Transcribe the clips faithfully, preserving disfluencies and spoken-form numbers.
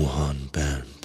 موهان بند.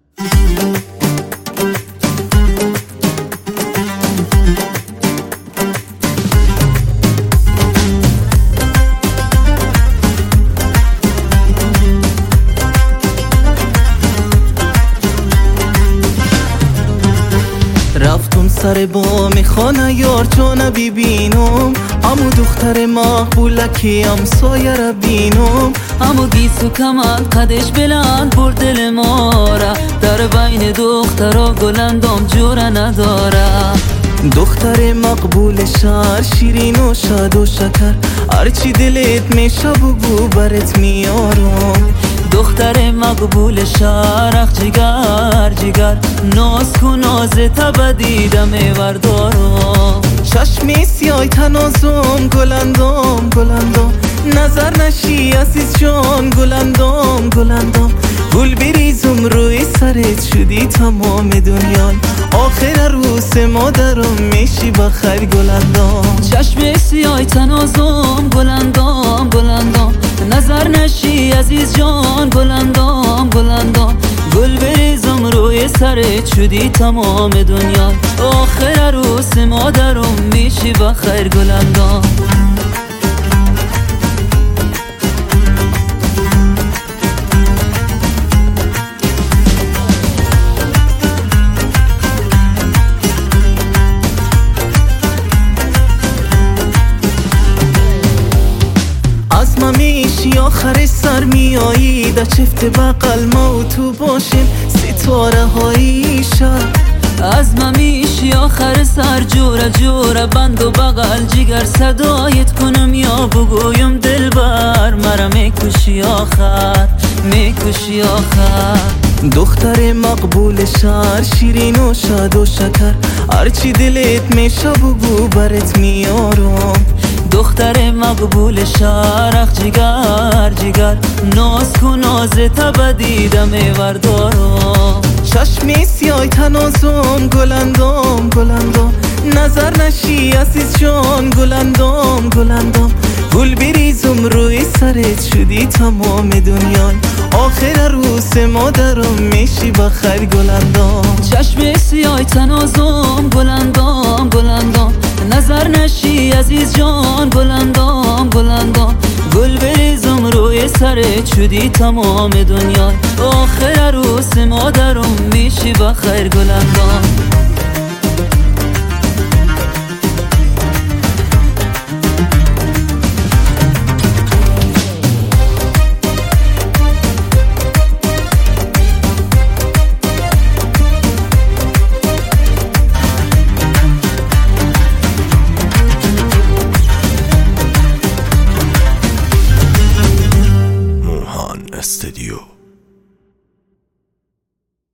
رفتم سر با میخانه یار جانه ببینم، امو دختر مقبولکی همسایه را بینم. امو گیسو کمند قدش بلند بر دل ما را، در بین دخترها گلندام جوره نداره. دختر مقبول شهر شیرین و شاد و شکر، هرچی دلت میشه بگو برات میارم. دختر مقبول شهر اخ جگر جگر، ناز کن نازتا بدیدم بردارم. چشمی سیای تنازم گلندام گلندام، نظر نشی عزیز جان گلندام گلندام. گل بریزم روی سرت شدی تمام دنیا، آخر عروس مادرم میشی بخیر گلندام. چشم سیای تنازم گلندام گلندام، نظر نشی عزیز جان گلندام گلندام. گل بریزم روی سرت شدی تمام دنیا، آخر عروس مادرم میشی بخیر گلندام. از ما میشی آخر سر میایی، در چفت بقل ما و تو باشیم ستاره های شب. از ما میشی آخر سر جوره جوره بند و بغل جگر صدایت کنم یا بگویم دلبر مرا میکشی آخر میکشی آخر. دختر مقبول شهر شیرین و شاد و شکر، هرچی دلت میشه بگو برات میارم. دختر مقبول شهر اخ جگر جگر، ناز کن نازتا بدیدم بردارم. چشمی سیای تنازم گلندام گلندام، نظر نشی عزیز جان گلندام گلندام. گل بریزم روی سرت شدی تمام دنیا، آخر عروس مادرم میشی بخیر گلندام. چشم سیای تنازم گلندام گلندام، نظر نشی عزیز جان گلندام گلندام. گل بریزم روی سرت شدی تمام دنیا، آخر عروس مادرم میشی بخیر گلندام. موهان استودیو.